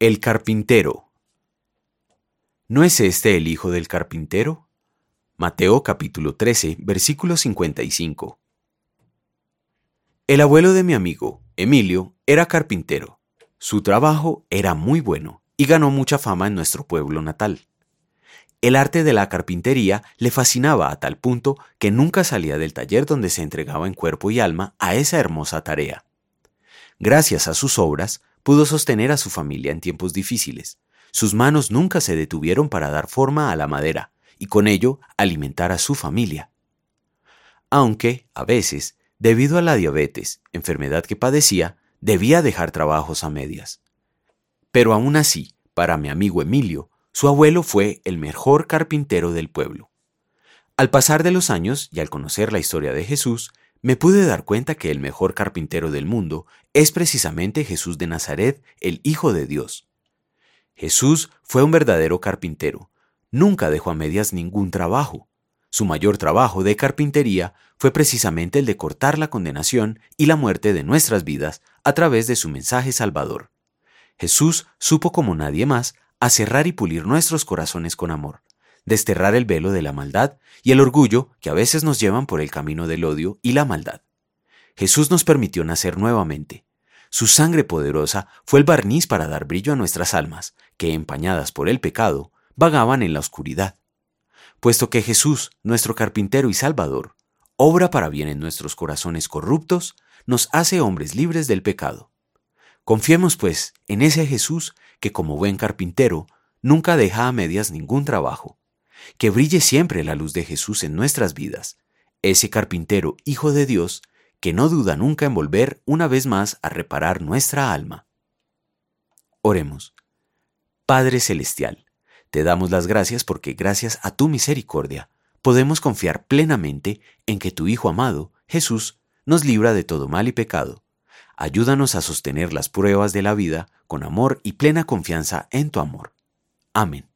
El carpintero. ¿No es este el hijo del carpintero? Mateo capítulo 13, versículo 55. El abuelo de mi amigo, Emilio, era carpintero. Su trabajo era muy bueno y ganó mucha fama en nuestro pueblo natal. El arte de la carpintería le fascinaba a tal punto que nunca salía del taller donde se entregaba en cuerpo y alma a esa hermosa tarea. Gracias a sus obras, pudo sostener a su familia en tiempos difíciles. Sus manos nunca se detuvieron para dar forma a la madera y con ello alimentar a su familia. Aunque, a veces, debido a la diabetes, enfermedad que padecía, debía dejar trabajos a medias. Pero aún así, para mi amigo Emilio, su abuelo fue el mejor carpintero del pueblo. Al pasar de los años y al conocer la historia de Jesús, me pude dar cuenta que el mejor carpintero del mundo es precisamente Jesús de Nazaret, el Hijo de Dios. Jesús fue un verdadero carpintero. Nunca dejó a medias ningún trabajo. Su mayor trabajo de carpintería fue precisamente el de cortar la condenación y la muerte de nuestras vidas a través de su mensaje salvador. Jesús supo como nadie más aserrar y pulir nuestros corazones con amor, desterrar el velo de la maldad y el orgullo que a veces nos llevan por el camino del odio y la maldad. Jesús nos permitió nacer nuevamente. Su sangre poderosa fue el barniz para dar brillo a nuestras almas, que, empañadas por el pecado, vagaban en la oscuridad. Puesto que Jesús, nuestro carpintero y Salvador, obra para bien en nuestros corazones corruptos, nos hace hombres libres del pecado. Confiemos, pues, en ese Jesús que, como buen carpintero, nunca deja a medias ningún trabajo. Que brille siempre la luz de Jesús en nuestras vidas, ese carpintero Hijo de Dios que no duda nunca en volver una vez más a reparar nuestra alma. Oremos. Padre Celestial, te damos las gracias porque gracias a tu misericordia podemos confiar plenamente en que tu Hijo amado, Jesús, nos libra de todo mal y pecado. Ayúdanos a sostener las pruebas de la vida con amor y plena confianza en tu amor. Amén.